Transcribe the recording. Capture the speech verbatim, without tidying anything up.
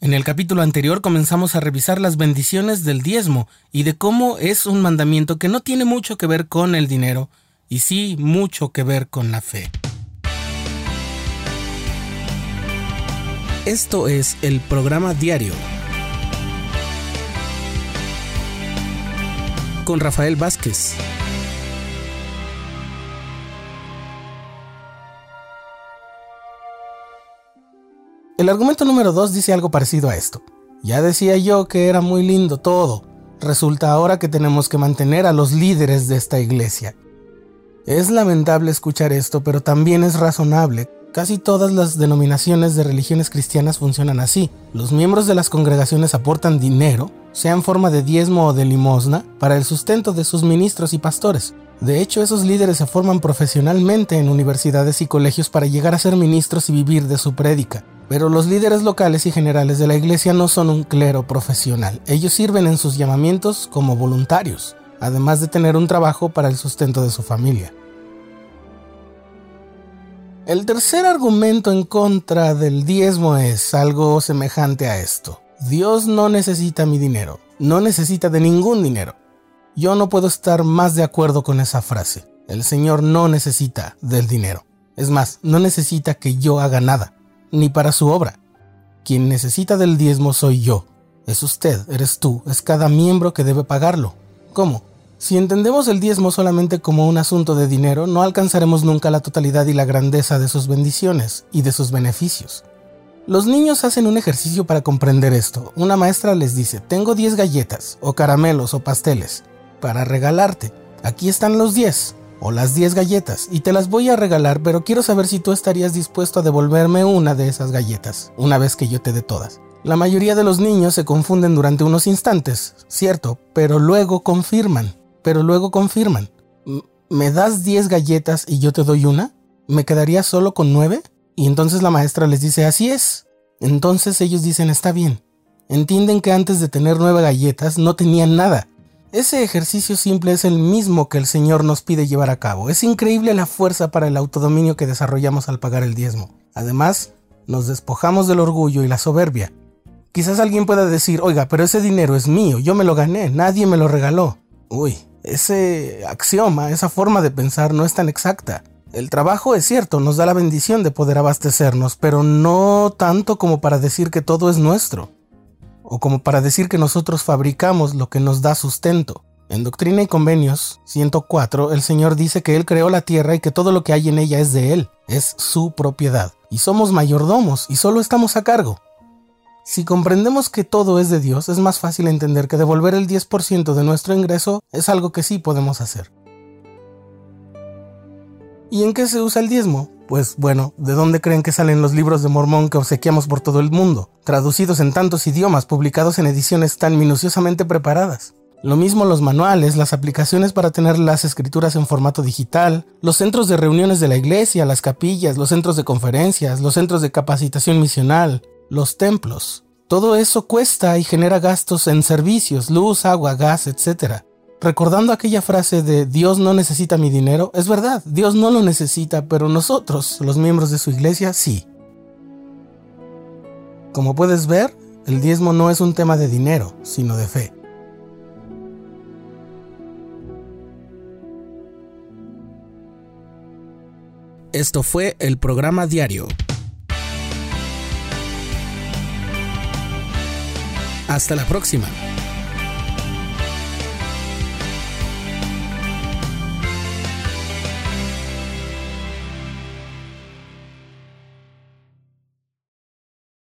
En el capítulo anterior comenzamos a revisar las bendiciones del diezmo y de cómo es un mandamiento que no tiene mucho que ver con el dinero y sí mucho que ver con la fe. Esto es el programa diario con Rafael Vázquez. El argumento número dos dice algo parecido a esto. Ya decía yo que era muy lindo todo. Resulta ahora que tenemos que mantener a los líderes de esta iglesia. Es lamentable escuchar esto, pero también es razonable. Casi todas las denominaciones de religiones cristianas funcionan así. Los miembros de las congregaciones aportan dinero, sea en forma de diezmo o de limosna, para el sustento de sus ministros y pastores. De hecho, esos líderes se forman profesionalmente en universidades y colegios para llegar a ser ministros y vivir de su prédica. Pero los líderes locales y generales de la iglesia no son un clero profesional. Ellos sirven en sus llamamientos como voluntarios, además de tener un trabajo para el sustento de su familia. El tercer argumento en contra del diezmo es algo semejante a esto. Dios no necesita mi dinero, no necesita de ningún dinero. Yo no puedo estar más de acuerdo con esa frase. El Señor no necesita del dinero. Es más, no necesita que yo haga nada, ni para su obra. Quien necesita del diezmo soy yo. Es usted, eres tú, es cada miembro que debe pagarlo. ¿Cómo? Si entendemos el diezmo solamente como un asunto de dinero, no alcanzaremos nunca la totalidad y la grandeza de sus bendiciones y de sus beneficios. Los niños hacen un ejercicio para comprender esto. Una maestra les dice, tengo diez galletas, o caramelos, o pasteles, para regalarte. Aquí están los diez, o las diez galletas, y te las voy a regalar, pero quiero saber si tú estarías dispuesto a devolverme una de esas galletas, una vez que yo te dé todas. La mayoría de los niños se confunden durante unos instantes, cierto, pero luego confirman. Pero luego confirman, ¿me das diez galletas y yo te doy una? ¿Me quedaría solo con nueve? Y entonces la maestra les dice, así es. Entonces ellos dicen, está bien. Entienden que antes de tener nueve galletas no tenían nada. Ese ejercicio simple es el mismo que el Señor nos pide llevar a cabo. Es increíble la fuerza para el autodominio que desarrollamos al pagar el diezmo. Además, nos despojamos del orgullo y la soberbia. Quizás alguien pueda decir, oiga, pero ese dinero es mío, yo me lo gané, nadie me lo regaló. Uy, ese axioma, esa forma de pensar no es tan exacta. El trabajo es cierto, nos da la bendición de poder abastecernos, pero no tanto como para decir que todo es nuestro, o como para decir que nosotros fabricamos lo que nos da sustento. En Doctrina y Convenios ciento cuatro, el Señor dice que Él creó la tierra y que todo lo que hay en ella es de Él, es su propiedad, y somos mayordomos y solo estamos a cargo. Si comprendemos que todo es de Dios, es más fácil entender que devolver el diez por ciento de nuestro ingreso es algo que sí podemos hacer. ¿Y en qué se usa el diezmo? Pues bueno, ¿de dónde creen que salen los libros de Mormón que obsequiamos por todo el mundo? Traducidos en tantos idiomas, publicados en ediciones tan minuciosamente preparadas. Lo mismo los manuales, las aplicaciones para tener las escrituras en formato digital, los centros de reuniones de la iglesia, las capillas, los centros de conferencias, los centros de capacitación misional, los templos. Todo eso cuesta y genera gastos en servicios, luz, agua, gas, etcétera. Recordando aquella frase de Dios no necesita mi dinero, es verdad, Dios no lo necesita, pero nosotros, los miembros de su iglesia, sí. Como puedes ver, el diezmo no es un tema de dinero, sino de fe. Esto fue el programa diario. Hasta la próxima.